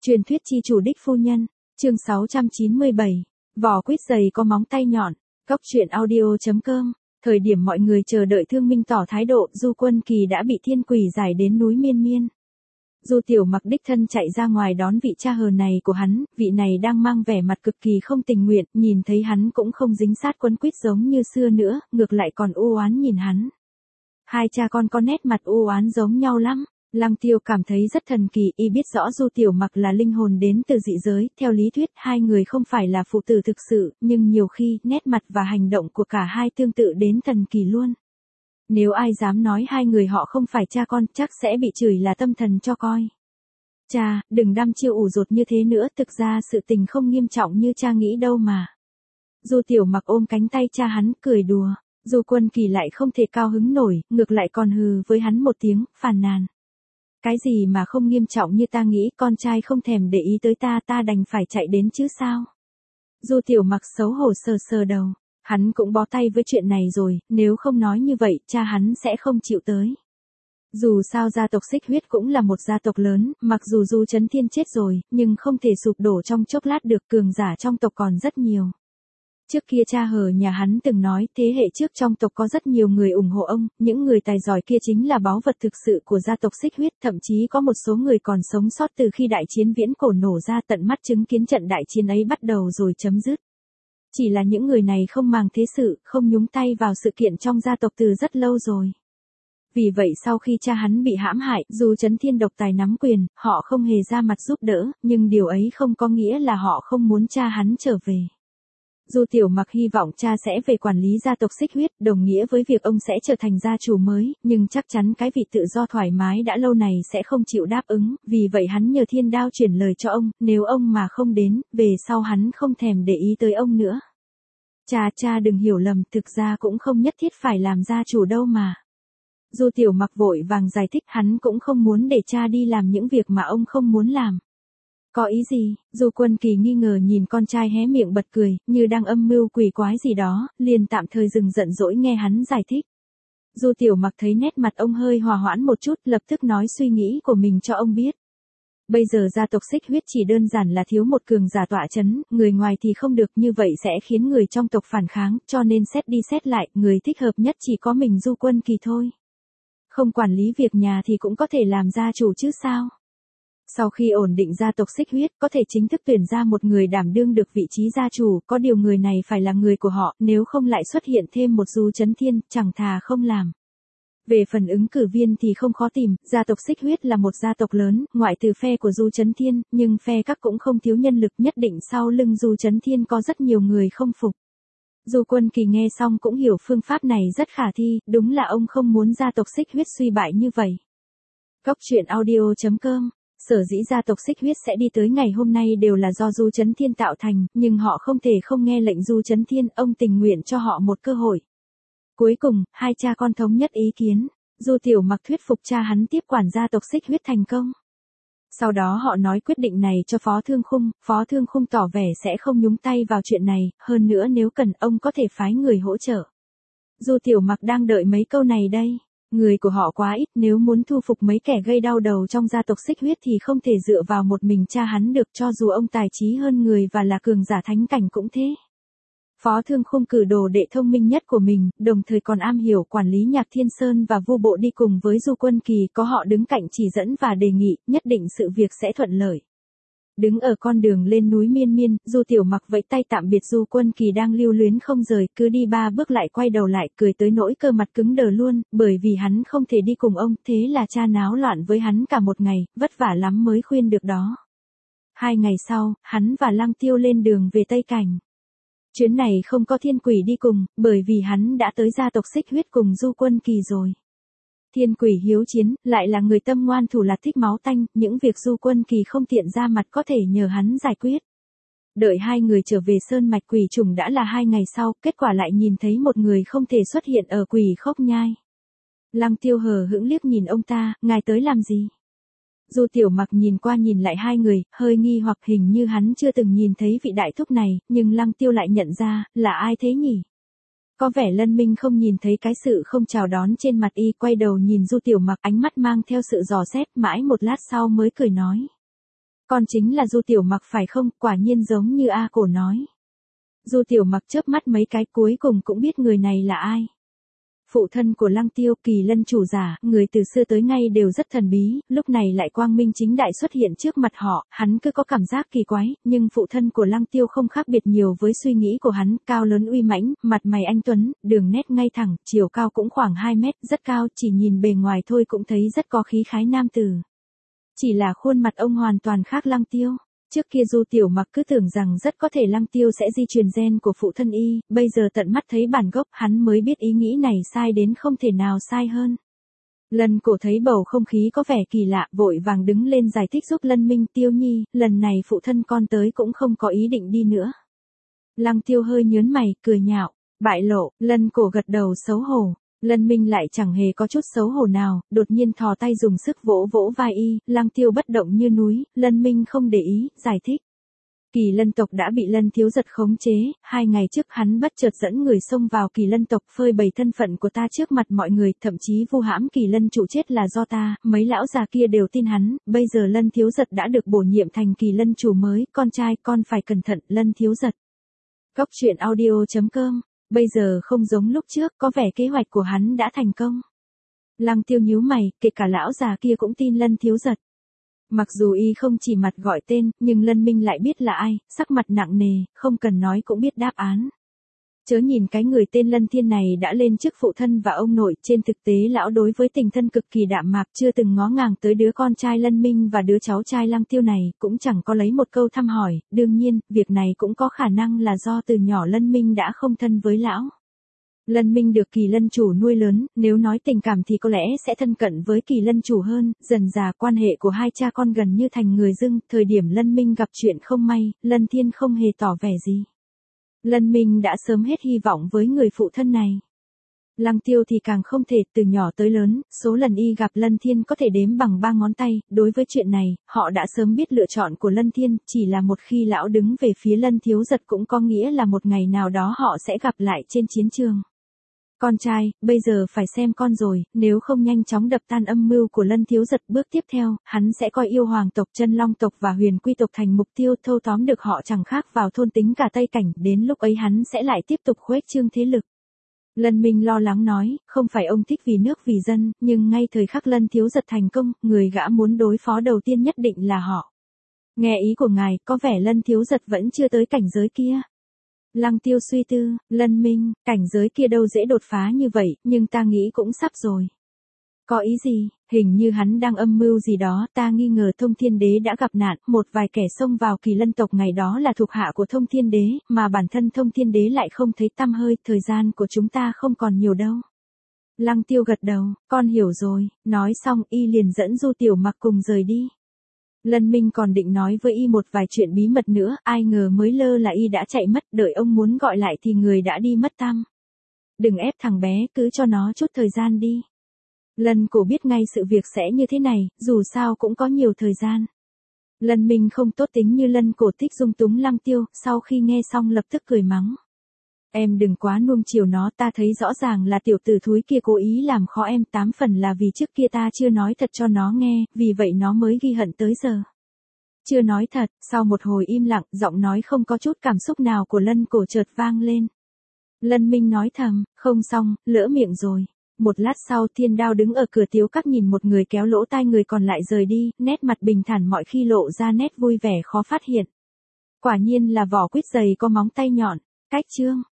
Truyền thuyết chi chủ đích phu nhân, chương 697, vỏ quýt dày có móng tay nhọn, Cóc truyện audio.com. Thời điểm mọi người chờ đợi Thương Minh tỏ thái độ, Du Quân Kỳ đã bị thiên quỷ giải đến núi Miên Miên. Du Tiểu Mặc đích thân chạy ra ngoài đón vị cha hờ này của hắn, vị này đang mang vẻ mặt cực kỳ không tình nguyện, nhìn thấy hắn cũng không dính sát quấn quýt giống như xưa nữa, ngược lại còn u oán nhìn hắn. Hai cha con có nét mặt u oán giống nhau lắm. Lăng Tiêu cảm thấy rất thần kỳ, y biết rõ Du Tiểu Mặc là linh hồn đến từ dị giới, theo lý thuyết hai người không phải là phụ tử thực sự, nhưng nhiều khi nét mặt và hành động của cả hai tương tự đến thần kỳ luôn. Nếu ai dám nói hai người họ không phải cha con, chắc sẽ bị chửi là tâm thần cho coi. Cha, đừng đăm chiêu ủ rột như thế nữa, thực ra sự tình không nghiêm trọng như cha nghĩ đâu mà. Du Tiểu Mặc ôm cánh tay cha hắn, cười đùa. Du Quân Kỳ lại không thể cao hứng nổi, ngược lại còn hừ với hắn một tiếng, phàn nàn. Cái gì mà không nghiêm trọng như ta nghĩ, con trai không thèm để ý tới ta, ta đành phải chạy đến chứ sao? Du Tiểu Mặc xấu hổ sờ sờ đầu, hắn cũng bó tay với chuyện này rồi, nếu không nói như vậy, cha hắn sẽ không chịu tới. Dù sao gia tộc Xích Huyết cũng là một gia tộc lớn, mặc dù Du Chấn Thiên chết rồi, nhưng không thể sụp đổ trong chốc lát được, cường giả trong tộc còn rất nhiều. Trước kia cha hờ nhà hắn từng nói, thế hệ trước trong tộc có rất nhiều người ủng hộ ông, những người tài giỏi kia chính là báu vật thực sự của gia tộc Xích Huyết, thậm chí có một số người còn sống sót từ khi đại chiến viễn cổ nổ ra, tận mắt chứng kiến trận đại chiến ấy bắt đầu rồi chấm dứt. Chỉ là những người này không màng thế sự, không nhúng tay vào sự kiện trong gia tộc từ rất lâu rồi. Vì vậy sau khi cha hắn bị hãm hại, dù Chấn Thiên độc tài nắm quyền, họ không hề ra mặt giúp đỡ, nhưng điều ấy không có nghĩa là họ không muốn cha hắn trở về. Du Tiểu Mặc hy vọng cha sẽ về quản lý gia tộc Xích Huyết, đồng nghĩa với việc ông sẽ trở thành gia chủ mới, nhưng chắc chắn cái vị tự do thoải mái đã lâu này sẽ không chịu đáp ứng, vì vậy hắn nhờ Thiên Đao chuyển lời cho ông, nếu ông mà không đến, về sau hắn không thèm để ý tới ông nữa. Cha đừng hiểu lầm, thực ra cũng không nhất thiết phải làm gia chủ đâu mà. Du Tiểu Mặc vội vàng giải thích, hắn cũng không muốn để cha đi làm những việc mà ông không muốn làm. Có ý gì? Du Quân Kỳ nghi ngờ nhìn con trai hé miệng bật cười, như đang âm mưu quỷ quái gì đó, liền tạm thời dừng giận dỗi nghe hắn giải thích. Du Tiểu Mặc thấy nét mặt ông hơi hòa hoãn một chút, lập tức nói suy nghĩ của mình cho ông biết. Bây giờ gia tộc Xích Huyết chỉ đơn giản là thiếu một cường giả tọa chấn, người ngoài thì không được, như vậy sẽ khiến người trong tộc phản kháng, cho nên xét đi xét lại, người thích hợp nhất chỉ có mình Du Quân Kỳ thôi. Không quản lý việc nhà thì cũng có thể làm gia chủ chứ sao? Sau khi ổn định gia tộc Xích Huyết, có thể chính thức tuyển ra một người đảm đương được vị trí gia chủ, có điều người này phải là người của họ, nếu không lại xuất hiện thêm một Du Chấn Thiên, chẳng thà không làm. Về phần ứng cử viên thì không khó tìm, gia tộc Xích Huyết là một gia tộc lớn, ngoại trừ phe của Du Chấn Thiên, nhưng phe các cũng không thiếu nhân lực, nhất định sau lưng Du Chấn Thiên có rất nhiều người không phục. Du Quân Kỳ nghe xong cũng hiểu phương pháp này rất khả thi, đúng là ông không muốn gia tộc Xích Huyết suy bại như vậy. Cóc truyện audio.com. Sở dĩ gia tộc Xích Huyết sẽ đi tới ngày hôm nay đều là do Du Chấn Thiên tạo thành, nhưng họ không thể không nghe lệnh Du Chấn Thiên, ông tình nguyện cho họ một cơ hội. Cuối cùng, hai cha con thống nhất ý kiến, Du Tiểu Mặc thuyết phục cha hắn tiếp quản gia tộc Xích Huyết thành công. Sau đó họ nói quyết định này cho Phó Thương Khung tỏ vẻ sẽ không nhúng tay vào chuyện này, hơn nữa nếu cần ông có thể phái người hỗ trợ. Du Tiểu Mặc đang đợi mấy câu này đây. Người của họ quá ít, nếu muốn thu phục mấy kẻ gây đau đầu trong gia tộc Xích Huyết thì không thể dựa vào một mình cha hắn được, cho dù ông tài trí hơn người và là cường giả thánh cảnh cũng thế. Phó Thương Khung cử đồ đệ thông minh nhất của mình, đồng thời còn am hiểu quản lý Nhạc Thiên Sơn và Vu Bộ đi cùng với Du Quân Kỳ, có họ đứng cạnh chỉ dẫn và đề nghị, nhất định sự việc sẽ thuận lợi. Đứng ở con đường lên núi Miên Miên, Du Tiểu Mặc vẫy tay tạm biệt Du Quân Kỳ đang lưu luyến không rời, cứ đi 3 bước lại quay đầu lại, cười tới nỗi cơ mặt cứng đờ luôn, bởi vì hắn không thể đi cùng ông, thế là cha náo loạn với hắn cả một ngày, vất vả lắm mới khuyên được đó. 2 ngày sau, hắn và Lăng Tiêu lên đường về Tây Cảnh. Chuyến này không có thiên quỷ đi cùng, bởi vì hắn đã tới gia tộc Xích Huyết cùng Du Quân Kỳ rồi. Thiên quỷ hiếu chiến, lại là người tâm ngoan thủ lạt thích máu tanh, những việc Du Quân Kỳ không tiện ra mặt có thể nhờ hắn giải quyết. Đợi hai người trở về Sơn Mạch Quỷ Trùng đã là 2 ngày sau, kết quả lại nhìn thấy một người không thể xuất hiện ở Quỷ Khốc Nhai. Lăng Tiêu hờ hững liếc nhìn ông ta, ngài tới làm gì? Du Tiểu Mặc nhìn qua nhìn lại hai người, hơi nghi hoặc, hình như hắn chưa từng nhìn thấy vị đại thúc này, nhưng Lăng Tiêu lại nhận ra, là ai thế nhỉ? Có vẻ Lân Minh không nhìn thấy cái sự không chào đón trên mặt y, quay đầu nhìn Du Tiểu Mặc, ánh mắt mang theo sự dò xét, mãi một lát sau mới cười nói. Con chính là Du Tiểu Mặc phải không? Quả nhiên giống như A Cổ nói. Du Tiểu Mặc chớp mắt mấy cái cuối cùng cũng biết người này là ai. Phụ thân của Lăng Tiêu, Kỳ Lân chủ giả, người từ xưa tới nay đều rất thần bí, lúc này lại quang minh chính đại xuất hiện trước mặt họ, hắn cứ có cảm giác kỳ quái, nhưng phụ thân của Lăng Tiêu không khác biệt nhiều với suy nghĩ của hắn, cao lớn uy mãnh, mặt mày anh tuấn, đường nét ngay thẳng, chiều cao cũng khoảng 2 mét, rất cao, chỉ nhìn bề ngoài thôi cũng thấy rất có khí khái nam tử. Chỉ là khuôn mặt ông hoàn toàn khác Lăng Tiêu. Trước kia Du Tiểu Mặc cứ tưởng rằng rất có thể Lăng Tiêu sẽ di truyền gen của phụ thân y, bây giờ tận mắt thấy bản gốc hắn mới biết ý nghĩ này sai đến không thể nào sai hơn. Lân Cổ thấy bầu không khí có vẻ kỳ lạ, vội vàng đứng lên giải thích giúp Lân Minh, Tiêu Nhi, lần này phụ thân con tới cũng không có ý định đi nữa. Lăng Tiêu hơi nhớn mày, cười nhạo, bại lộ, Lân Cổ gật đầu xấu hổ. Lân Minh lại chẳng hề có chút xấu hổ nào, đột nhiên thò tay dùng sức vỗ vỗ vai y, Lăng Tiêu bất động như núi, Lân Minh không để ý, giải thích. Kỳ Lân tộc đã bị Lân thiếu giật khống chế, 2 ngày trước hắn bất chợt dẫn người xông vào Kỳ Lân tộc phơi bày thân phận của ta trước mặt mọi người, thậm chí vu hãm Kỳ Lân chủ chết là do ta, mấy lão già kia đều tin hắn, bây giờ Lân thiếu giật đã được bổ nhiệm thành Kỳ Lân chủ mới, con trai con phải cẩn thận, Lân thiếu giật. Góc truyện audio.com. Bây giờ không giống lúc trước, có vẻ kế hoạch của hắn đã thành công. Lăng Tiêu nhíu mày, kể cả lão già kia cũng tin Lân thiếu giật. Mặc dù y không chỉ mặt gọi tên, nhưng Lân Minh lại biết là ai, sắc mặt nặng nề, không cần nói cũng biết đáp án. Chớ nhìn cái người tên Lân Thiên này đã lên chức phụ thân và ông nội, trên thực tế lão đối với tình thân cực kỳ đạm mạc, chưa từng ngó ngàng tới đứa con trai Lân Minh và đứa cháu trai Lăng Tiêu này, cũng chẳng có lấy một câu thăm hỏi, đương nhiên, việc này cũng có khả năng là do từ nhỏ Lân Minh đã không thân với lão. Lân Minh được Kỳ Lân chủ nuôi lớn, nếu nói tình cảm thì có lẽ sẽ thân cận với Kỳ Lân chủ hơn, dần dà quan hệ của hai cha con gần như thành người dưng, thời điểm Lân Minh gặp chuyện không may, Lân Thiên không hề tỏ vẻ gì. Lân Minh đã sớm hết hy vọng với người phụ thân này. Lăng Tiêu thì càng không thể, từ nhỏ tới lớn, số lần y gặp Lân Thiên có thể đếm bằng 3 ngón tay, đối với chuyện này, họ đã sớm biết lựa chọn của Lân Thiên, chỉ là một khi lão đứng về phía Lân thiếu giật cũng có nghĩa là một ngày nào đó họ sẽ gặp lại trên chiến trường. Con trai, bây giờ phải xem con rồi, nếu không nhanh chóng đập tan âm mưu của Lân thiếu giật, bước tiếp theo, hắn sẽ coi yêu hoàng tộc, chân long tộc và huyền quy tộc thành mục tiêu, thâu tóm được họ chẳng khác vào thôn tính cả Tây Cảnh, đến lúc ấy hắn sẽ lại tiếp tục khuếch trương thế lực. Lân Minh lo lắng nói, không phải ông thích vì nước vì dân, nhưng ngay thời khắc Lân thiếu giật thành công, người gã muốn đối phó đầu tiên nhất định là họ. Nghe ý của ngài, có vẻ Lân thiếu giật vẫn chưa tới cảnh giới kia. Lăng Tiêu suy tư, Lân Minh, cảnh giới kia đâu dễ đột phá như vậy, nhưng ta nghĩ cũng sắp rồi. Có ý gì? Hình như hắn đang âm mưu gì đó, ta nghi ngờ Thông Thiên Đế đã gặp nạn, một vài kẻ xông vào Kỳ Lân tộc ngày đó là thuộc hạ của Thông Thiên Đế, mà bản thân Thông Thiên Đế lại không thấy tăm hơi, thời gian của chúng ta không còn nhiều đâu. Lăng Tiêu gật đầu, con hiểu rồi, nói xong y liền dẫn Du Tiểu Mặc cùng rời đi. Lân Minh còn định nói với y một vài chuyện bí mật nữa, ai ngờ mới lơ là y đã chạy mất, đợi ông muốn gọi lại thì người đã đi mất tăm. Đừng ép thằng bé, cứ cho nó chút thời gian đi. Lân Cổ biết ngay sự việc sẽ như thế này, dù sao cũng có nhiều thời gian. Lân Minh không tốt tính như Lân Cổ thích dung túng Lăng Tiêu, sau khi nghe xong lập tức cười mắng. Em đừng quá nuông chiều nó, ta thấy rõ ràng là tiểu tử thúi kia cố ý làm khó em, 8 phần là vì trước kia ta chưa nói thật cho nó nghe, vì vậy nó mới ghi hận tới giờ. Chưa nói thật, sau một hồi im lặng, giọng nói không có chút cảm xúc nào của Lân Cổ chợt vang lên. Lân Minh nói thầm, không xong, lỡ miệng rồi. Một lát sau Thiên Đao đứng ở cửa tiếu các nhìn một người kéo lỗ tai người còn lại rời đi, nét mặt bình thản mọi khi lộ ra nét vui vẻ khó phát hiện. Quả nhiên là vỏ quýt dày có móng tay nhọn. Cách chương